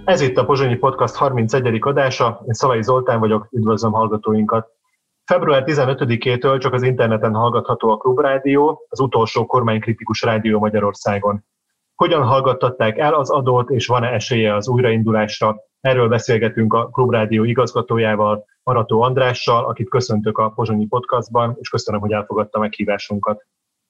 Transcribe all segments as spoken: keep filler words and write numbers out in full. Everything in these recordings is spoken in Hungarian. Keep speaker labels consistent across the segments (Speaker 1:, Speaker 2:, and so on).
Speaker 1: Ez itt a Pozsonyi Podcast harmincegyedik adása, én Szalai Zoltán vagyok, üdvözlöm hallgatóinkat. február tizenötödikétől csak az interneten hallgatható a Klubrádió, az utolsó kormánykritikus rádió Magyarországon. Hogyan hallgattatták el az adót, és van-e esélye az újraindulásra? Erről beszélgetünk a Klubrádió igazgatójával, Arató Andrással, akit köszöntök a Pozsonyi Podcastban, és köszönöm, hogy elfogadta meghívásunkat.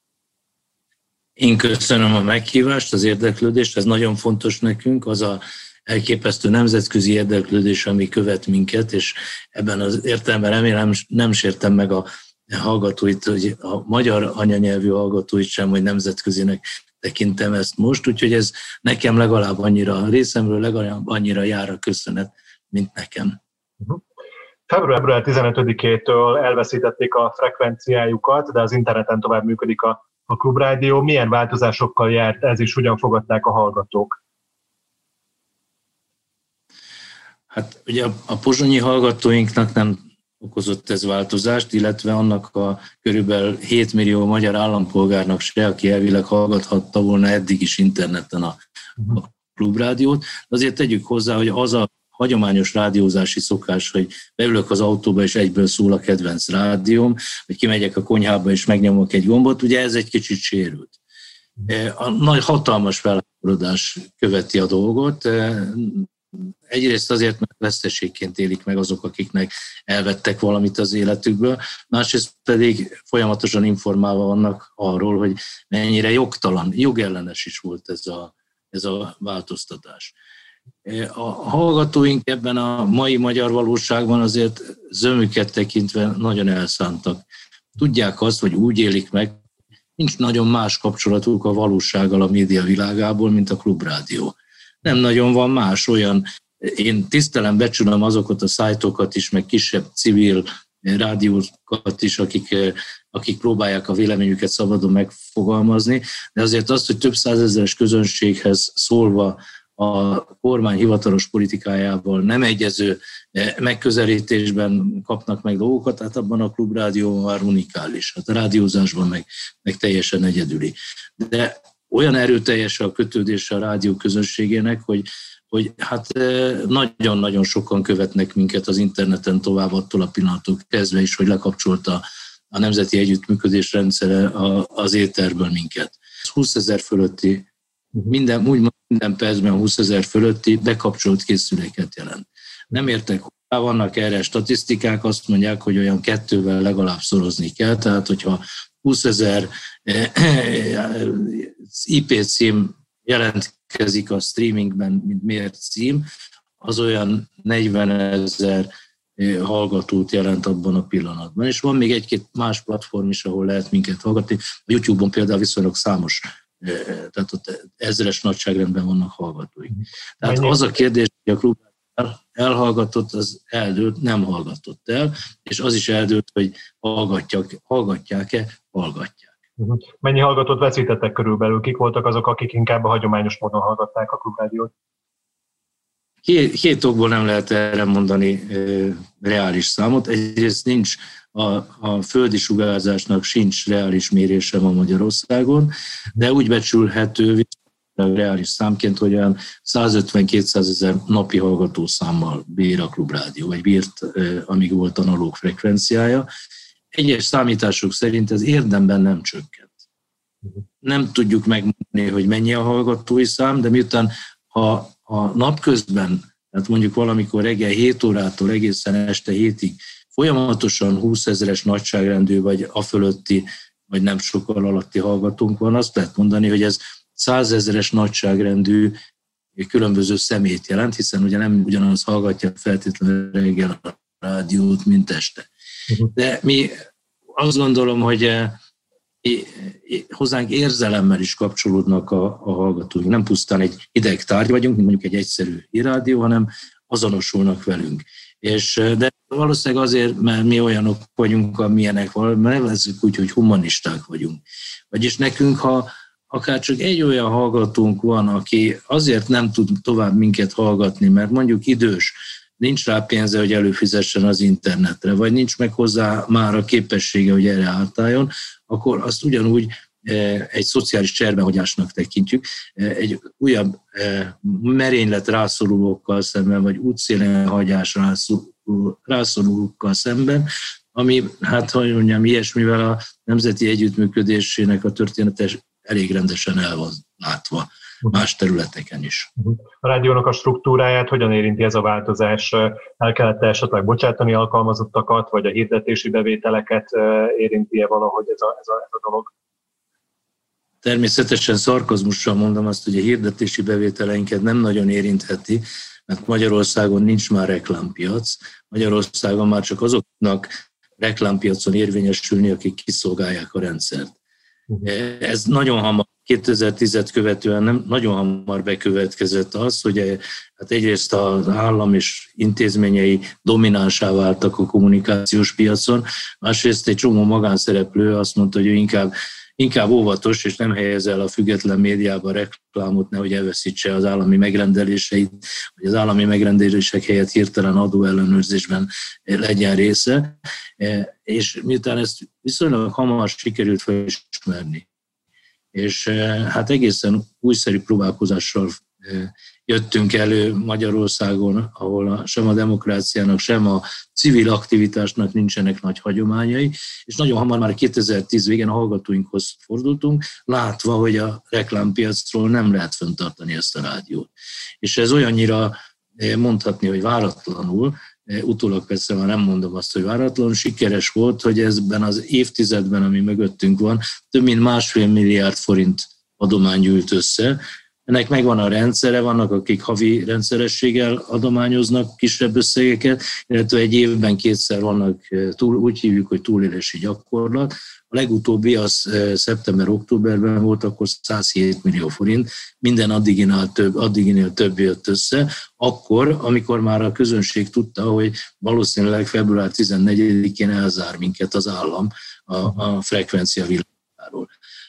Speaker 2: Én köszönöm a meghívást, az érdeklődést, ez nagyon fontos nekünk, az a elképesztő nemzetközi érdeklődés, ami követ minket, és ebben az értelemben remélem nem sértem meg a hallgatóit, hogy a magyar anyanyelvű hallgatóit sem, hogy nemzetközinek tekintem ezt most, úgyhogy ez nekem legalább annyira, részemről legalább annyira jár a köszönet, mint nekem.
Speaker 1: Uh-huh. február tizenötödikétől elveszítették a frekvenciájukat, de az interneten tovább működik a, a Klubrádió. Milyen változásokkal járt ez, és hogyan fogadták a hallgatók?
Speaker 2: Hát ugye a, a pozsonyi hallgatóinknak nem okozott ez változást, illetve annak a körülbelül hét millió magyar állampolgárnak se, aki elvileg hallgathatta volna eddig is interneten a, a Klubrádiót. Azért tegyük hozzá, hogy az a hagyományos rádiózási szokás, hogy beülök az autóba és egyből szól a kedvenc rádióm, vagy kimegyek a konyhába és megnyomok egy gombot, ugye ez egy kicsit sérült. A nagy hatalmas felháborodás követi a dolgot. Egyrészt azért, mert veszteségként élik meg azok, akiknek elvettek valamit az életükből, másrészt pedig folyamatosan informálva vannak arról, hogy mennyire jogtalan, jogellenes is volt ez a, ez a változtatás. A hallgatóink ebben a mai magyar valóságban azért zömüket tekintve nagyon elszántak. Tudják azt, hogy úgy élik meg, nincs nagyon más kapcsolatuk a valósággal a média világából, mint a Klubrádió. Nem nagyon van más olyan, én tisztelem, becsülöm azokat a szájtokat is, meg kisebb civil rádiókat is, akik, akik próbálják a véleményüket szabadon megfogalmazni, de azért azt, hogy több százezeres közönséghez szólva a kormány hivatalos politikájával nem egyező megközelítésben kapnak meg dolgokat, hát abban a Klubrádió már unikális, hát a rádiózásban meg, meg teljesen egyedüli. De olyan erőteljes a kötődése a rádió közönségének, hogy, hogy hát nagyon-nagyon sokan követnek minket az interneten tovább attól a pillanattól kezdve is, hogy lekapcsolta a Nemzeti Együttműködés rendszere az éterből minket. húszezer fölötti, minden, úgymond minden percben húszezer fölötti bekapcsolt készüléket jelent. Nem értek hozzá, vannak erre statisztikák, azt mondják, hogy olyan kettővel legalább szorozni kell, tehát hogyha húszezer I P cím jelentkezik a streamingben, mint mért cím, az olyan negyvenezer hallgatót jelent abban a pillanatban. És van még egy-két más platform is, ahol lehet minket hallgatni. A YouTube-on például viszonylag számos, tehát ott ezres nagyságrendben vannak hallgatóik. Tehát az a kérdés, hogy a klub elhallgatott, az eldőlt, nem hallgatott el, és az is eldőlt, hogy hallgatják, hallgatják-e, hallgatják.
Speaker 1: Mennyi hallgatót veszítettek körülbelül? Kik voltak azok, akik inkább a hagyományos módon hallgatták a Klubrádiót?
Speaker 2: Két, két okból nem lehet erre mondani e, reális számot. Egyrészt nincs a, a földi sugárzásnak sincs reális mérése ma Magyarországon, de úgy becsülhető reális számként, hogy olyan százötven-kétszázezer napi hallgatószámmal bír a Klubrádió, vagy bírt, e, amíg volt analóg frekvenciája. Egyes számítások szerint ez érdemben nem csökkent. Nem tudjuk megmondani, hogy mennyi a hallgatói szám, de miután ha a napközben, tehát mondjuk valamikor reggel hét órától egészen este hétig folyamatosan húszezeres nagyságrendű, vagy a fölötti, vagy nem sokkal alatti hallgatónk van, azt lehet mondani, hogy ez százezeres nagyságrendű különböző szemét jelent, hiszen ugye nem ugyanaz hallgatja feltétlenül reggel a rádiót, mint este. De mi azt gondolom, hogy hozzánk érzelemmel is kapcsolódnak a, a hallgatóink. Nem pusztán egy hideg tárgy vagyunk, mint mondjuk egy egyszerű hírrádió, hanem azonosulnak velünk. És, de valószínűleg azért, mert mi olyanok vagyunk, amilyenek, mert nevezzük úgy, hogy humanisták vagyunk. Vagyis nekünk, ha akár csak egy olyan hallgatónk van, aki azért nem tud tovább minket hallgatni, mert mondjuk idős, nincs rá pénze, hogy előfizessen az internetre, vagy nincs meg hozzá már a képessége, hogy erre átálljon, akkor azt ugyanúgy egy szociális cserbenhagyásnak tekintjük, egy újabb merénylet rászorulókkal szemben, vagy útszélen hagyás rászorulókkal szemben, ami, hát hogy mondjam, ilyesmivel a nemzeti együttműködésének a története elég rendesen el van látva más területeken is.
Speaker 1: A rádiónak a struktúráját hogyan érinti ez a változás? El kellett esetleg bocsátani alkalmazottakat, vagy a hirdetési bevételeket érinti-e valahogy ez a, ez a, ez a dolog?
Speaker 2: Természetesen szarkazmussal mondom azt, hogy a hirdetési bevételeinket nem nagyon érintheti, mert Magyarországon nincs már reklámpiac. Magyarországon már csak azoknak reklámpiacon érvényesülni, akik kiszolgálják a rendszert. Ez nagyon hamar, kétezer-tízet követően nem, nagyon hamar bekövetkezett az, hogy hát egyrészt az állam és intézményei dominánsá váltak a kommunikációs piacon, másrészt egy csomó magánszereplő azt mondta, hogy ő inkább, inkább óvatos, és nem helyez el a független médiába reklámot, nehogy elveszítse az állami megrendeléseit, vagy az állami megrendelések helyett hirtelen adóellenőrzésben legyen része. És miután ezt viszonylag hamar sikerült felismerni, és hát egészen újszerű próbálkozással jöttünk elő Magyarországon, ahol sem a demokráciának, sem a civil aktivitásnak nincsenek nagy hagyományai, és nagyon hamar már kétezer-tíz végén a hallgatóinkhoz fordultunk, látva, hogy a reklámpiacról nem lehet fenntartani ezt a rádiót. És ez olyannyira mondhatni, hogy váratlanul, utólag persze már nem mondom azt, hogy váratlanul, sikeres volt, hogy ezben az évtizedben, ami mögöttünk van, több mint másfél milliárd forint adomány gyűlt össze. Ennek megvan a rendszere, vannak, akik havi rendszerességgel adományoznak kisebb összegeket, illetve egy évben kétszer vannak, túl, úgy hívjuk, hogy túlélési gyakorlat. A legutóbbi az szeptember-októberben volt, akkor százhét millió forint, minden addiginál több, addiginél több jött össze, akkor, amikor már a közönség tudta, hogy valószínűleg február tizennegyedikén elzár minket az állam a, a frekvencia világáról.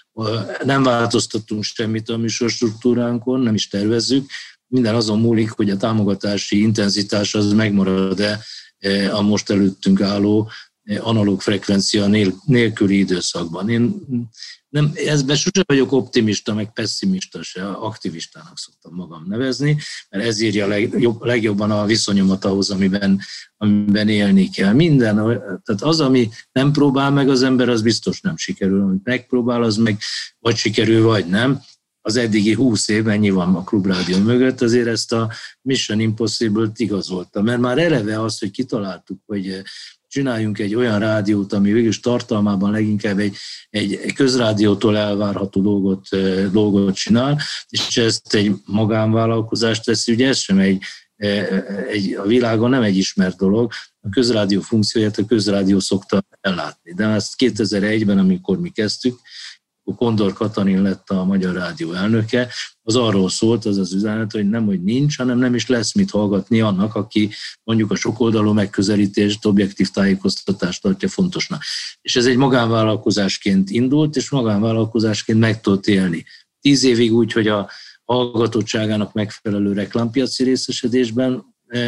Speaker 2: Nem változtattunk semmit a műsorstruktúránkon, nem is tervezzük. Minden azon múlik, hogy a támogatási intenzitás az megmarad-e a most előttünk álló analóg frekvencia nélküli időszakban. Én nem, ezben sosem vagyok optimista, meg pessimista se, aktivistának szoktam magam nevezni, mert ez írja legjobb, legjobban a viszonyomat ahhoz, amiben, amiben élni kell. Minden, tehát az, ami nem próbál meg az ember, az biztos nem sikerül. Amit megpróbál, az meg vagy sikerül, vagy nem. Az eddigi húsz év, ennyi van a Klubrádió mögött, azért ezt a Mission Impossible-t igazolta, mert már eleve azt, hogy kitaláltuk, hogy csináljunk egy olyan rádiót, ami végülis tartalmában leginkább egy, egy közrádiótól elvárható dolgot, dolgot csinál, és ezt egy magánvállalkozást teszi, ugye ez sem egy, egy, a világon nem egy ismert dolog, a közrádió funkcióját a közrádió szokta ellátni. De ezt kétezer-egyben, amikor mi kezdtük, Kondor Katalin lett a Magyar Rádió elnöke, az arról szólt, az az üzenet, hogy nem, hogy nincs, hanem nem is lesz mit hallgatni annak, aki mondjuk a sokoldalú megközelítést, objektív tájékoztatást tartja fontosnak. És ez egy magánvállalkozásként indult, és magánvállalkozásként meg tudott élni. Tíz évig úgy, hogy a hallgatottságának megfelelő reklámpiaci részesedésben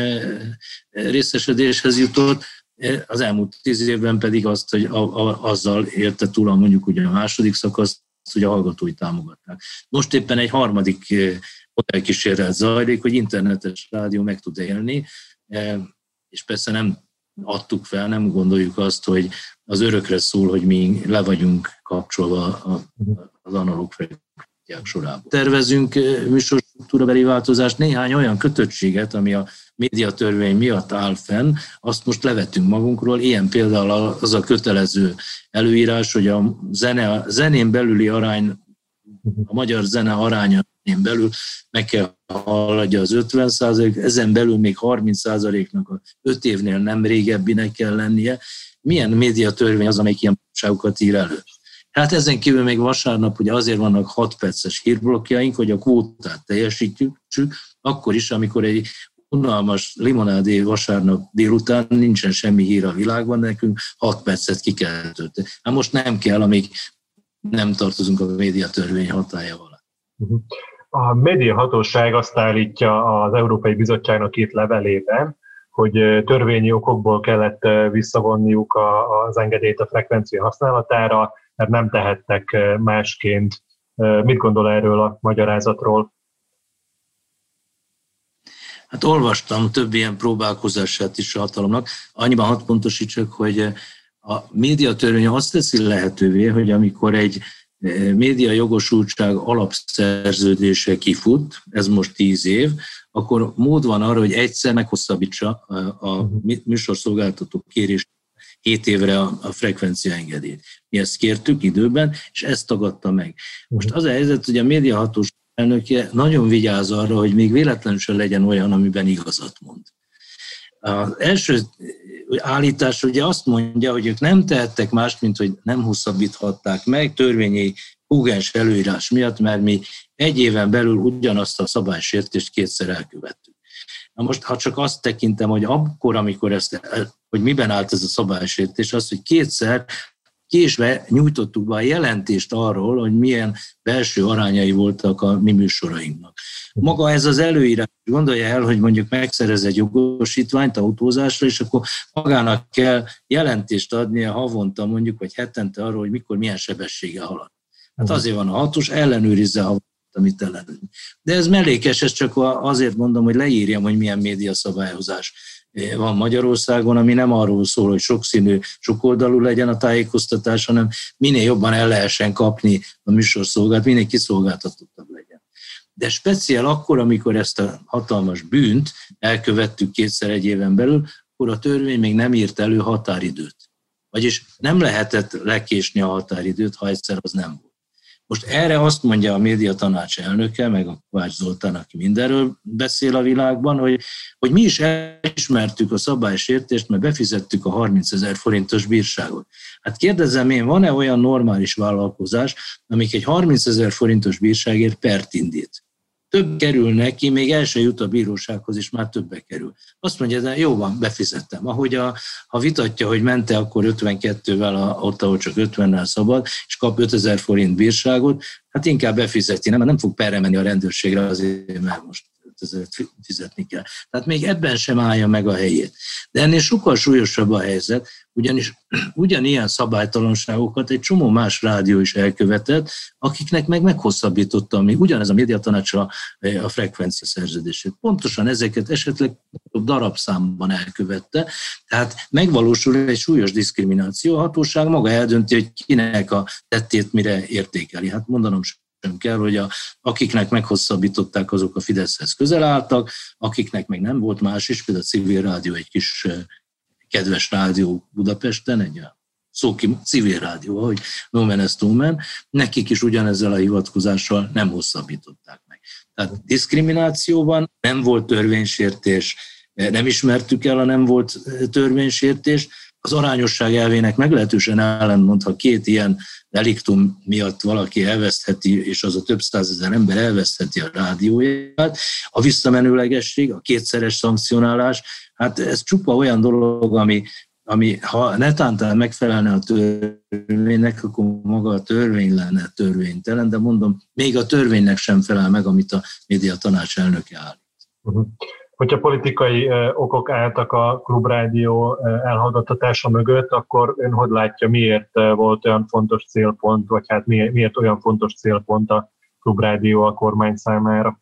Speaker 2: részesedéshez jutott, az elmúlt tíz évben pedig azt, hogy a, a, azzal érte túl a mondjuk ugye a második szakaszt, hogy a hallgatói támogatták. Most éppen egy harmadik modellkísérlet zajlik, hogy internetes rádió meg tud élni, és persze nem adtuk fel, nem gondoljuk azt, hogy az örökre szól, hogy mi le vagyunk kapcsolva az analóg frekvenciák sorában. Tervezünk műsorstruktúrabeli változást, néhány olyan kötöttséget, ami a médiatörvény miatt áll fenn, azt most levettünk magunkról, ilyen például az a kötelező előírás, hogy a zene, a zenén belüli arány, a magyar zene aránya belül meg kell haladja az ötven százalék, ezen belül még harminc százaléknak a öt évnél nem régebbinek kell lennie. Milyen médiatörvény az, amelyik ilyen pontoságokat ír elő? Hát ezen kívül még vasárnap ugye azért vannak hat perces hírblokkjaink, hogy a kvótát teljesítjük, akkor is, amikor egy unalmas limonádé vasárnap délután nincsen semmi hír a világban, nekünk hat percet ki kell tölteni. Hát most nem kell, amíg nem tartozunk a médiatörvény hatálya alá.
Speaker 1: A médiahatóság azt állítja az Európai Bizottságnak két levelében, hogy törvényi okokból kellett visszavonniuk az engedélyt a frekvencia használatára, mert nem tehettek másként. Mit gondol erről a magyarázatról?
Speaker 2: Hát olvastam több ilyen próbálkozását is a hatalomnak. Annyiban hadd pontosítsak, hogy a médiatörvény azt teszi lehetővé, hogy amikor egy média jogosultság alapszerződése kifut, ez most tíz év, akkor mód van arra, hogy egyszer meghosszabbítsa a műsorszolgáltató kérés hét évre a, a frekvencia engedélyt. Mi ezt kértük időben, és ezt tagadta meg. Most az a helyzet, hogy a médiahatóság elnöke nagyon vigyáz arra, hogy még véletlenül sem legyen olyan, amiben igazat mond. Az első állítás ugye azt mondja, hogy ők nem tehettek mást, mint hogy nem hosszabbíthatták meg törvényi kógens előírás miatt, mert mi egy éven belül ugyanazt a szabálysértést kétszer elkövettük. Na most, ha csak azt tekintem, hogy akkor, amikor ezt, hogy miben állt ez a szabálysértés, az, hogy kétszer késve nyújtottuk be a jelentést arról, hogy milyen belső arányai voltak a mi műsorainknak. Maga ez az előírás, gondolja el, hogy mondjuk megszerez egy jogosítványt autózásra, és akkor magának kell jelentést adnia havonta mondjuk, vagy hetente arról, hogy mikor milyen sebességgel halad. Hát azért van a hatós, ellenőrizze havonta, amit ellenőriz. De ez mellékes, ez csak azért mondom, hogy leírjam, hogy milyen médiaszabályozás van Magyarországon, ami nem arról szól, hogy sokszínű, sokoldalú legyen a tájékoztatás, hanem minél jobban el lehessen kapni a műsorszolgált, minél kiszolgáltatottabb legyen. De speciál akkor, amikor ezt a hatalmas bűnt elkövettük kétszer egy éven belül, akkor a törvény még nem írt elő határidőt. Vagyis nem lehetett lekésni a határidőt, ha egyszer az nem volt. Most erre azt mondja a médiatanács elnöke, meg a Kovács Zoltán, aki mindenről beszél a világban, hogy, hogy mi is elismertük a szabálysértést, mert befizettük a harmincezer forintos bírságot. Hát kérdezem én, van-e olyan normális vállalkozás, amik egy harmincezer forintos bírságért pert indít? Több kerül neki, még el se jut a bírósághoz, és már többe kerül. Azt mondja, de jó van, befizettem. Ahogy a, ha vitatja, hogy mente, akkor ötvenkettővel, a, ott, ahol csak ötvennel szabad, és kap ötezer forint bírságot, hát inkább befizeti, nem, nem fog perre menni a rendőrségre azért, mert most ötezeret fizetni kell. Tehát még ebben sem állja meg a helyét. De ennél sokkal súlyosabb a helyzet, ugyanis ugyanilyen szabálytalanságokat egy csomó más rádió is elkövetett, akiknek meg meghosszabbította, ami ugyanez a médiatanács a, a frekvencia szerződését. Pontosan ezeket esetleg darabszámban elkövette, tehát megvalósul egy súlyos diszkrimináció, a hatóság maga eldönti, hogy kinek a tettét mire értékeli. Hát mondanom sem kell, hogy a, akiknek meghosszabbították, azok a Fideszhez közel álltak, akiknek meg nem volt más is, például a Civil Rádió egy kis kedves rádió Budapesten, egy szóki civil rádió, ahogy no man is no man, nekik is ugyanezzel a hivatkozással nem hosszabbították meg. Tehát diszkriminációban nem volt törvénysértés, nem ismertük el a nem volt törvénysértés, az arányosság elvének meglehetősen ellentmond, ha két ilyen deliktum miatt valaki elvesztheti, és az a több százezer ember elvesztheti a rádióját, a visszamenőlegesség, a kétszeres szankcionálás, hát ez csupa olyan dolog, ami, ami ha netántán megfelelne a törvénynek, akkor maga a törvény lenne törvénytelen, de mondom, még a törvénynek sem felel meg, amit a médiatanács elnöke állít.
Speaker 1: Uh-huh. Hogyha politikai uh, okok álltak a Klubrádió uh, elhallgattatása mögött, akkor ön hogy látja, miért uh, volt olyan fontos célpont, vagy hát miért, miért olyan fontos célpont a Klubrádió a kormány számára?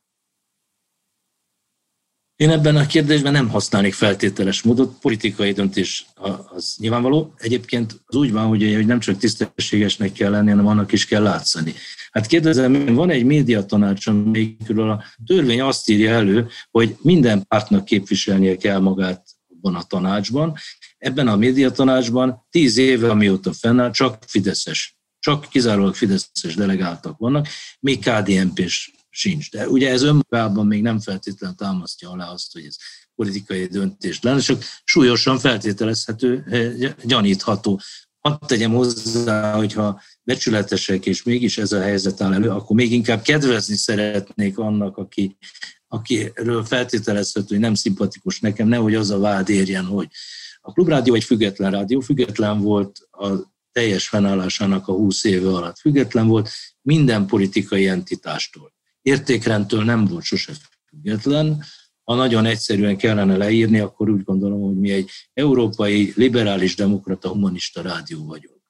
Speaker 2: Én ebben a kérdésben nem használnék feltételes módot, politikai döntés az nyilvánvaló. Egyébként az úgy van, hogy nem csak tisztességesnek kell lenni, hanem annak is kell látszani. Hát kérdezem, van egy médiatanács, amelyikről a törvény azt írja elő, hogy minden pártnak képviselnie kell magát abban a tanácsban. Ebben a médiatanácsban tíz éve, amióta fennáll, csak fideszes, csak kizárólag fideszes delegáltak vannak, még ká dé en pés sincs. De ugye ez önmagában még nem feltétlenül támasztja alá azt, hogy ez politikai döntés lenne, csak súlyosan feltételezhető, gyanítható. Hadd tegyem hozzá, hogyha becsületesek, és mégis ez a helyzet áll elő, akkor még inkább kedvezni szeretnék annak, aki, akiről feltételezhető, hogy nem szimpatikus nekem, nehogy az a vád érjen, hogy a Klubrádió egy független rádió, független volt a teljes fennállásának a húsz éve alatt, független volt minden politikai entitástól. Értékrendtől nem volt sose független. Ha nagyon egyszerűen kellene leírni, akkor úgy gondolom, hogy mi egy európai, liberális, demokrata, humanista rádió vagyunk.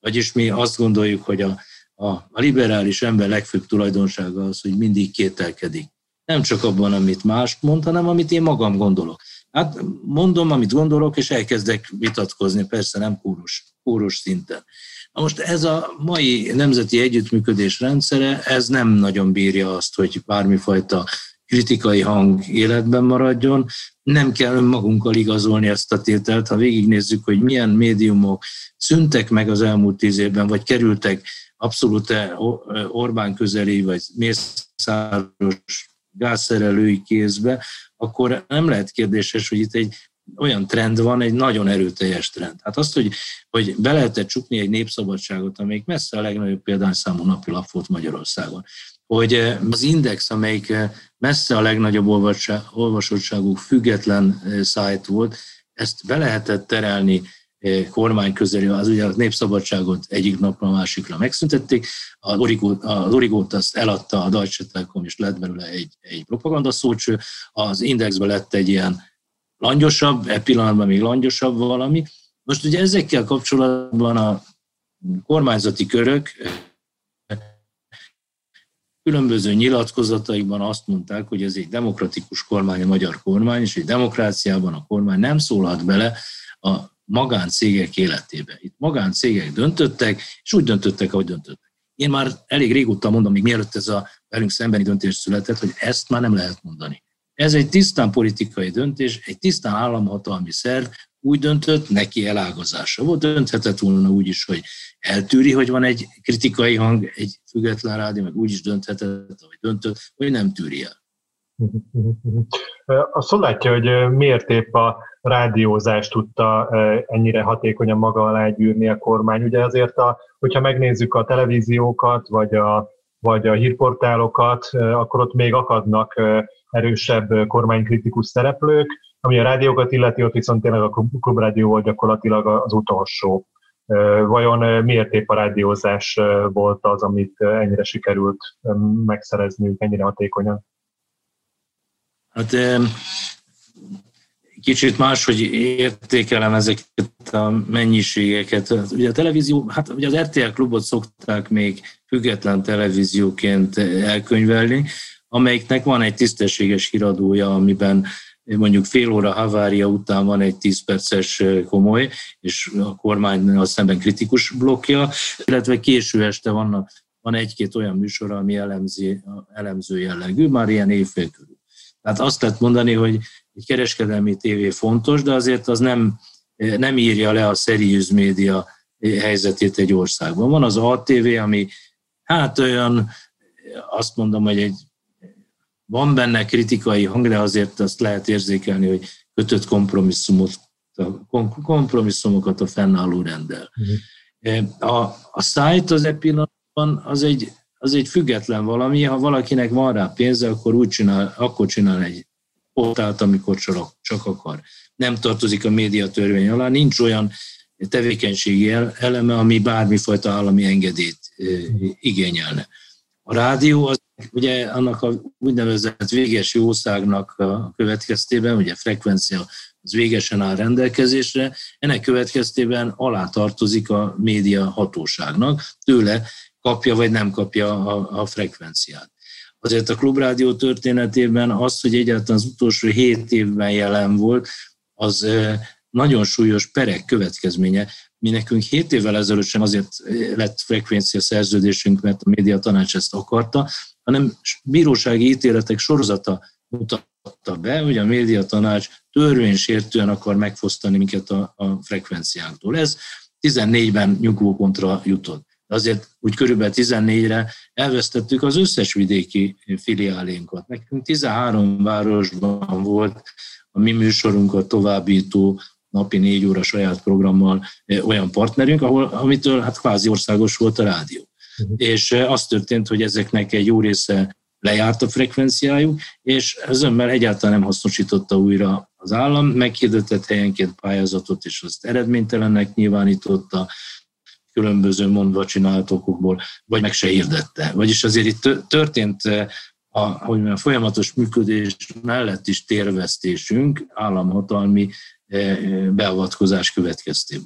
Speaker 2: Vagyis mi azt gondoljuk, hogy a, a, a liberális ember legfőbb tulajdonsága az, hogy mindig kételkedik. Nem csak abban, amit más mond, hanem amit én magam gondolok. Hát mondom, amit gondolok, és elkezdek vitatkozni, persze nem kórus, kórus szinten. Na most ez a mai nemzeti együttműködés rendszere, ez nem nagyon bírja azt, hogy bármifajta kritikai hang életben maradjon. Nem kell önmagunkkal igazolni ezt a tételt, ha végignézzük, hogy milyen médiumok szűntek meg az elmúlt tíz évben, vagy kerültek abszolút Orbán közeli, vagy mészáros gázszerelői kézbe, akkor nem lehet kérdéses, hogy itt egy olyan trend van, egy nagyon erőteljes trend. Hát azt, hogy, hogy be lehetett csukni egy népszabadságot, amelyik messze a legnagyobb példányszámú napilap volt Magyarországon, hogy az Index, amelyik messze a legnagyobb olvasottságú független szájt volt, ezt be lehetett terelni kormány közeli, az ugye a népszabadságot egyik napra a másikra megszüntették, az Origót, az Origót azt eladta a Deutsche Telekom, és lett belőle egy, egy propagandaszócső, az Indexben lett egy ilyen langyosabb, e pillanatban még langyosabb valami. Most ugye ezekkel kapcsolatban a kormányzati körök különböző nyilatkozataikban azt mondták, hogy ez egy demokratikus kormány, a magyar kormány, és egy demokráciában a kormány nem szólhat bele a magáncégek életébe. Itt magáncégek döntöttek, és úgy döntöttek, ahogy döntöttek. Én már elég régóta mondom, még mielőtt ez a velünk szembeni döntés született, hogy ezt már nem lehet mondani. Ez egy tisztán politikai döntés, egy tisztán államhatalmi szerv úgy döntött, neki elágazása volt, dönthetett volna úgy is, hogy eltűri, hogy van egy kritikai hang, egy független rádió, meg úgy is dönthetett, ahogy döntött, hogy nem tűri el.
Speaker 1: Azt látja, hogy miért épp a rádiózást tudta ennyire hatékonyan maga alá gyűrni a kormány. Ugye azért, a, hogyha megnézzük a televíziókat, vagy a, vagy a hírportálokat, akkor ott még akadnak erősebb kormánykritikus szereplők, ami a rádiókat illeti, ott viszont tényleg a Klubrádió volt gyakorlatilag az utolsó. Vajon miért épp a rádiózás volt az, amit ennyire sikerült megszerezniük, ennyire hatékonyan?
Speaker 2: Hát kicsit máshogy értékelem ezeket a mennyiségeket. Ugye a televízió, hát ugye az er té el Klubot szokták még független televízióként elkönyvelni, amelyiknek van egy tisztességes híradója, amiben mondjuk fél óra havária után van egy tíz perces komoly, és a kormánynal szemben kritikus blokkja, illetve késő este vannak, van egy-két olyan műsor, ami elemzi, elemző jellegű, már ilyen évfél körül. Tehát azt lehet mondani, hogy egy kereskedelmi tévé fontos, de azért az nem, nem írja le a serious média helyzetét egy országban. Van az á té vé, ami hát olyan, azt mondom, hogy egy van benne kritikai hang, de azért azt lehet érzékelni, hogy kötött kompromisszumot, kompromisszumokat a fennálló renddel. Uh-huh. A, a szájt az e pillanatban az egy, az egy független valami, ha valakinek van rá pénze, akkor úgy csinál, akkor csinál egy portált, amikor csak, csak akar. Nem tartozik a médiatörvény alá, nincs olyan tevékenységi eleme, ami bármifajta állami engedélyt igényelne. A rádió az ugye annak a úgynevezett véges jószágnak a következtében, ugye frekvencia az végesen áll rendelkezésre, ennek következtében alá tartozik a média hatóságnak, tőle kapja vagy nem kapja a, a frekvenciát. Azért a Klubrádió történetében az, hogy egyáltalán az utolsó hét évben jelen volt, az nagyon súlyos perek következménye. Mi nekünk hét évvel ezelőtt sem azért lett frekvencia szerződésünk, mert a médiatanács ezt akarta, hanem bírósági ítéletek sorozata mutatta be, hogy a médiatanács törvénysértően akar megfosztani minket a, a frekvenciánktól. Ez tizennégyben nyugvópontra jutott. De azért úgy körülbelül tizennégyre elvesztettük az összes vidéki filiálénkat. Nekünk tizenhárom városban volt a mi műsorunkat továbbító napi négy óra saját programmal olyan partnerünk, ahol, amitől hát kvázi országos volt a rádió. Uh-huh. És az történt, hogy ezeknek egy jó része lejárt a frekvenciájuk, és ezzel egyáltalán nem hasznosította újra az állam, meghirdetett helyenként pályázatot, és azt eredménytelennek nyilvánította, különböző mondva csinált okokból, vagy meg se hirdette. Vagyis azért itt történt a, hogy mondjam, a folyamatos működés mellett is térvesztésünk államhatalmi beavatkozás következtében.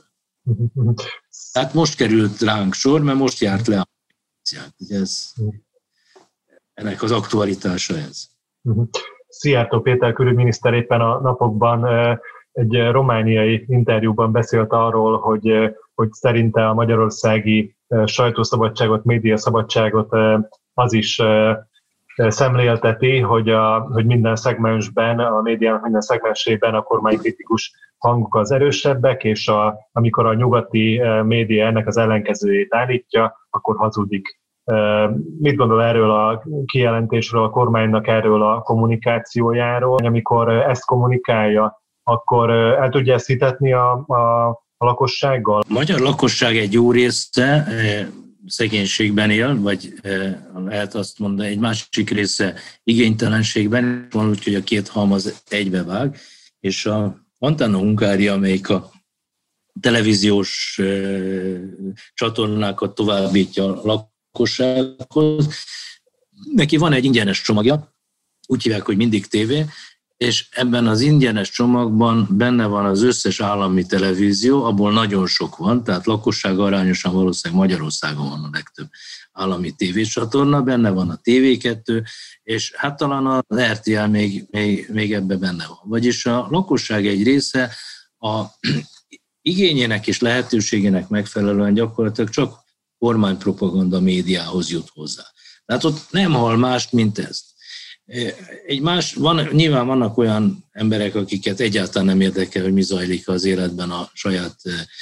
Speaker 2: Tehát most került ránk sor, mert most járt le a ugye ez, ennek az aktualitása ez.
Speaker 1: Szijjártó Péter külügyminiszter éppen a napokban egy romániai interjúban beszélt arról, hogy, hogy szerinte a magyarországi sajtószabadságot, médiaszabadságot az is szemlélteti, hogy, a, hogy minden szegmensben, a médiának minden szegmensében a kormánykritikus hangok az erősebbek, és a, amikor a nyugati média ennek az ellenkezőjét állítja, akkor hazudik. Mit gondol erről a kijelentésről, a kormánynak erről a kommunikációjáról? Amikor ezt kommunikálja, akkor el tudja ezt hitetni a, a, a lakossággal?
Speaker 2: A magyar lakosság egy jó része szegénységben él, vagy lehet azt mondani, egy másik része igénytelenségben, van úgy, hogy a két halmaz egybevág, és a Antenna Hungária, amelyik a televíziós csatornákat továbbítja a lakossághoz, neki van egy ingyenes csomagja, úgy hívják, hogy Mindig tévé, és ebben az ingyenes csomagban benne van az összes állami televízió, abból nagyon sok van, tehát lakosság arányosan valószínűleg Magyarországon van a legtöbb állami tévécsatorna, benne van a té vé kettő, és hát talán az er té el még, még, még ebben benne van. Vagyis a lakosság egy része a igényének és lehetőségének megfelelően gyakorlatilag csak kormánypropaganda médiához jut hozzá. Tehát ott nem hall mást, mint ezt. Egy más, van, nyilván vannak olyan emberek, akiket egyáltalán nem érdekel, hogy mi zajlik az életben a saját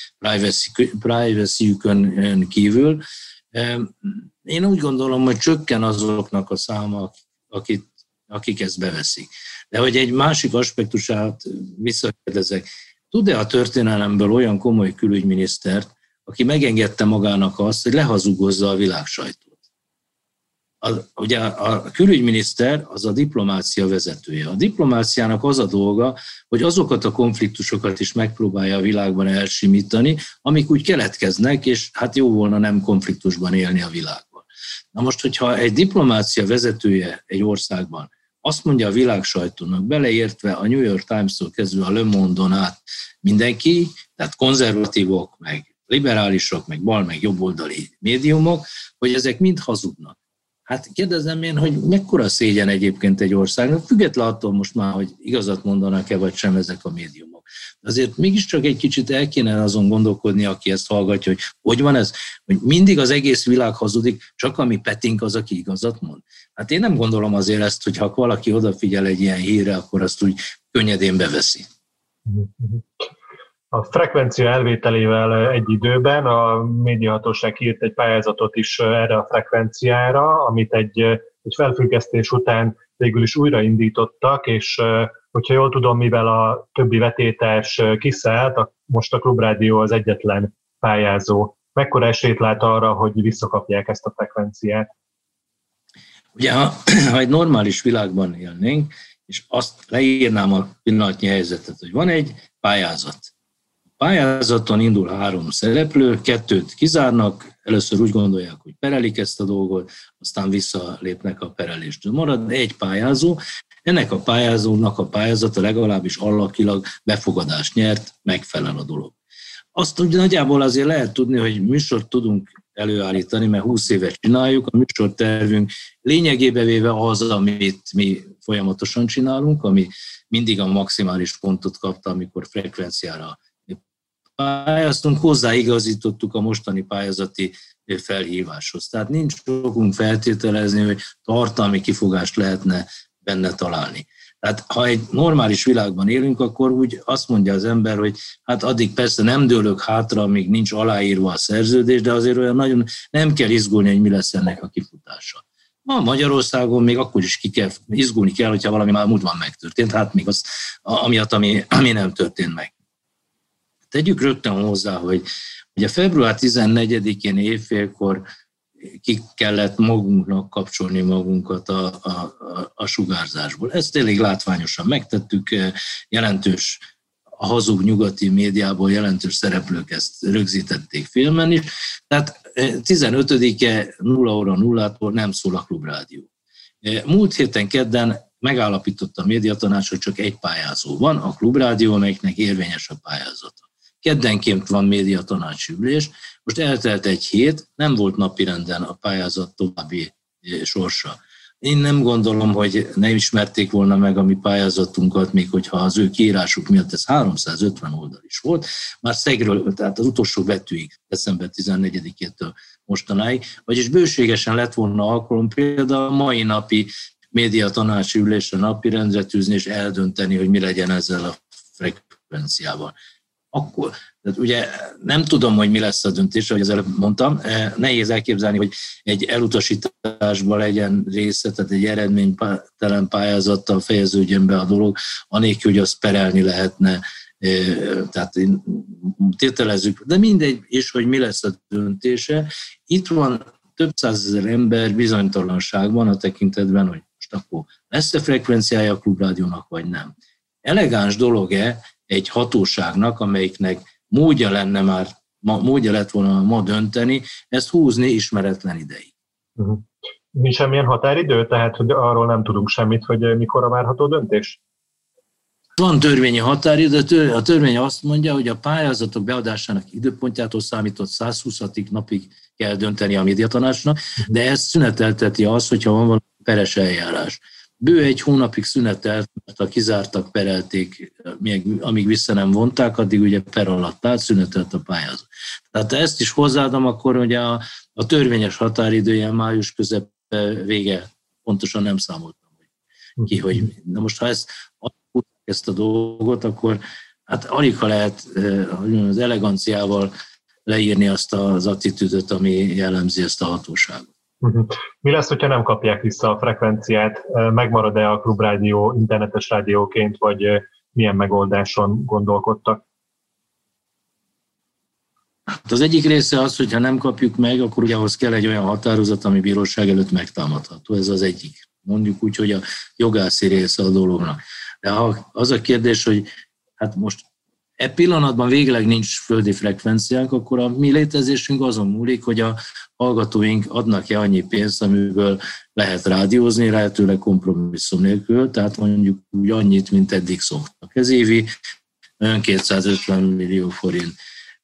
Speaker 2: privacy-jükön kívül. Én úgy gondolom, hogy csökken azoknak a száma, akik, akik ezt beveszik. De hogy egy másik aspektusát visszakérdezek, tud-e a történelemből olyan komoly külügyminisztert, aki megengedte magának azt, hogy lehazugozza a világsajtót? A, ugye a külügyminiszter az a diplomácia vezetője. A diplomáciának az a dolga, hogy azokat a konfliktusokat is megpróbálja a világban elsimítani, amik úgy keletkeznek, és hát jó volna nem konfliktusban élni a világban. Na most, hogyha egy diplomácia vezetője egy országban azt mondja a világ sajtónak, beleértve a New York Times-tól kezdve a Le Monde-on át mindenki, tehát konzervatívok, meg liberálisok, meg bal, meg jobboldali médiumok, hogy ezek mind hazudnak. Hát kérdezem én, hogy mekkora szégyen egyébként egy országnak, független attól most már, hogy igazat mondanak-e vagy sem ezek a médiumok. Azért mégiscsak egy kicsit el kéne azon gondolkodni, aki ezt hallgatja, hogy hogy van ez, hogy mindig az egész világ hazudik, csak ami petink az, aki igazat mond. Hát én nem gondolom azért ezt, hogy ha valaki odafigyel egy ilyen hírre, akkor azt úgy könnyedén beveszi.
Speaker 1: A frekvencia elvételével egy időben a médiahatóság írt egy pályázatot is erre a frekvenciára, amit egy, egy felfüggesztés után végül is újraindítottak, és hogyha jól tudom, mivel a többi vetétárs kiszállt, most a Klubrádió az egyetlen pályázó. Mekkora esélyt lát arra, hogy visszakapják ezt a frekvenciát?
Speaker 2: Ugye, ha, ha egy normális világban élnénk, és azt leírnám a pillanatnyi helyzetet, hogy van egy pályázat. Pályázaton indul három szereplő, kettőt kizárnak, először úgy gondolják, hogy perelik ezt a dolgot, aztán visszalépnek a pereléstől. Marad egy pályázó, ennek a pályázónak a pályázata legalábbis allakilag befogadást nyert, megfelel a dolog. Azt ugye nagyjából azért lehet tudni, hogy műsort tudunk előállítani, mert húsz évet csináljuk, a műsortervünk lényegében véve az, amit mi folyamatosan csinálunk, ami mindig a maximális pontot kapta, amikor frekvenciára pályáztunk, hozzáigazítottuk a mostani pályázati felhíváshoz. Tehát nincs okunk feltételezni, hogy tartalmi kifogást lehetne benne találni. Tehát ha egy normális világban élünk, akkor úgy azt mondja az ember, hogy hát addig persze nem dőlök hátra, amíg nincs aláírva a szerződés, de azért olyan nagyon nem kell izgulni, hogy mi lesz ennek a kifutása. Ma Magyarországon még akkor is ki kell, izgulni kell, hogyha valami már múltban megtörtént, hát még az amiatt, ami, ami nem történt meg. Tegyük rögtön hozzá, hogy ugye február tizennegyedikén évfélkor ki kellett magunknak kapcsolni magunkat a, a, a, a sugárzásból. Ezt elég látványosan megtettük, jelentős, a hazug nyugati médiából jelentős szereplők ezt rögzítették filmen is. Tehát tizenötödike nulla óra nullától nem szól a Klubrádió. Múlt héten kedden megállapította a médiatanács, hogy csak egy pályázó van, a Klubrádió, amelyiknek érvényes a pályázata. keddenként van médiatanácsi ülés, most eltelt egy hét, nem volt napirenden a pályázat további sorsa. Én nem gondolom, hogy ne ismerték volna meg a mi pályázatunkat, még hogyha az ő kiírásuk miatt ez háromszázötven oldal is volt, már szegről, tehát az utolsó betűig, december tizennegyedikétől mostanáig, vagyis bőségesen lett volna alkalom például a mai napi médiatanácsi ülésre napirendre tűzni és eldönteni, hogy mi legyen ezzel a frekvenciával. Akkor, tehát ugye nem tudom, hogy mi lesz a döntés, ahogy az előbb mondtam, nehéz elképzelni, hogy egy elutasításban legyen része, tehát egy eredménytelen pályázattal fejeződjön be a dolog, anélkül, hogy azt perelni lehetne, tehát tételezzük, de mindegy is, hogy mi lesz a döntése. Itt van több százezer ember bizonytalanságban a tekintetben, hogy most akkor lesz-e frekvenciája a Klubrádiónak, vagy nem. Elegáns dolog-e egy hatóságnak, amelyiknek módja lenne már, módja lett volna ma dönteni, ezt húzni ismeretlen ideig.
Speaker 1: Uh-huh. Nincs semmilyen határidő, tehát hogy arról nem tudunk semmit, hogy mikorra várható döntés?
Speaker 2: Van törvényi határidő, a törvény azt mondja, hogy a pályázatok beadásának időpontjától számított száz huszadik napig kell dönteni a médiatanácsnak, de ezt szünetelteti az, hogyha van valami peres eljárás. Bő egy hónapig szünetelt, mert a kizártak perelték, amíg vissza nem vonták, addig ugye per alatt állt, szünetelt a pályázat. Tehát ezt is hozzáadom, akkor ugye a, a törvényes határidője május közepe vége, pontosan nem számoltam ki, hogy na most ha ezt, ezt a dolgot, akkor hát alig ha lehet az eleganciával leírni azt az attitűdöt, ami jellemzi ezt a hatóságot.
Speaker 1: Mi lesz, hogyha nem kapják vissza a frekvenciát? Megmarad-e a Klubrádió internetes rádióként, vagy milyen megoldáson gondolkodtak?
Speaker 2: Hát az egyik része az, hogy ha nem kapjuk meg, akkor ugye ahhoz kell egy olyan határozat, ami bíróság előtt megtámadható. Ez az egyik. Mondjuk úgy, hogy a jogászi része a dolognak. De ha az a kérdés, hogy hát most e pillanatban végleg nincs földi frekvenciánk, akkor a mi létezésünk azon múlik, hogy a hallgatóink adnak-e annyi pénzt, amiből lehet rádiózni, lehetőleg kompromisszum nélkül, tehát mondjuk úgy annyit, mint eddig szoktak. Ez évi kétszázötven millió forint.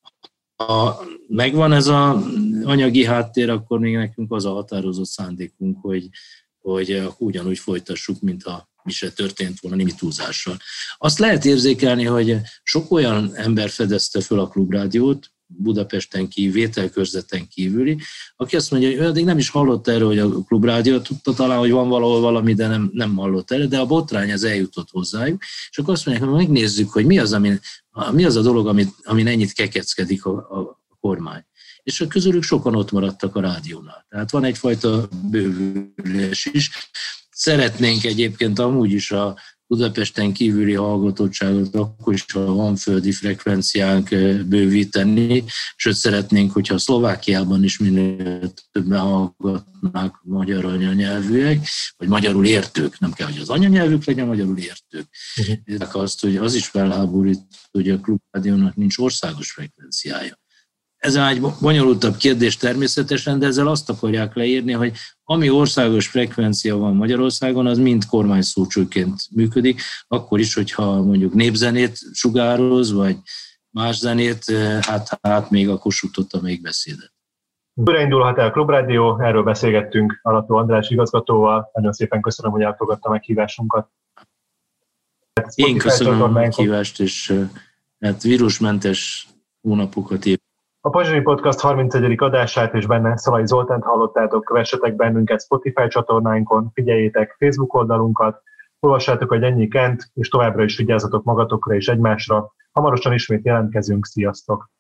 Speaker 2: Ha megvan ez az anyagi háttér, akkor még nekünk az a határozott szándékunk, hogy, hogy ugyanúgy folytassuk, mint a mi se történt volna, némi túlzással. Azt lehet érzékelni, hogy sok olyan ember fedezte föl a Klubrádiót, Budapesten kívül, vételkörzeten kívüli, aki azt mondja, hogy ő addig nem is hallott erről, hogy a Klubrádió, tudta talán, hogy van valahol valami, de nem, nem hallott erről, de a botrány ez eljutott hozzájuk, és akkor azt mondják, hogy megnézzük, hogy mi az, amin, mi az a dolog, amit, amin ennyit kekeckedik a, a kormány. És közülük sokan ott maradtak a rádiónál. Tehát van egyfajta bővülés is. Szeretnénk egyébként amúgy is a Budapesten kívüli hallgatottságot, akkor is, ha van földi frekvenciánk, bővíteni, sőt szeretnénk, hogyha Szlovákiában is minél többen hallgatnák magyar anyanyelvűek, vagy magyarul értők, nem kell, hogy az anyanyelvük legyen, magyarul értők. Uh-huh. Azt, hogy az is felháborít, hogy a Klubrádiónak nincs országos frekvenciája. Ez egy bonyolultabb kérdés természetesen, de ezzel azt akarják leírni, hogy ami országos frekvencia van Magyarországon, az mind kormányszócsőként működik, akkor is, hogyha mondjuk népzenét sugároz, vagy más zenét, hát, hát még a Kossuth még beszédet.
Speaker 1: Újra indulhat el a Klubrádió, erről beszélgettünk Arató András igazgatóval. Nagyon szépen köszönöm, hogy elfogadta meghívásunkat.
Speaker 2: Én köszönöm a meghívást, és hát vírusmentes hónapokat év.
Speaker 1: A Pozsonyi Podcast harmincegyedik adását és benne Szalai Zoltánt hallottátok, kövessetek bennünket Spotify csatornáinkon, figyeljétek Facebook oldalunkat, olvassátok a Gyennyi Kent, és továbbra is vigyázzatok magatokra és egymásra. Hamarosan ismét jelentkezünk, sziasztok!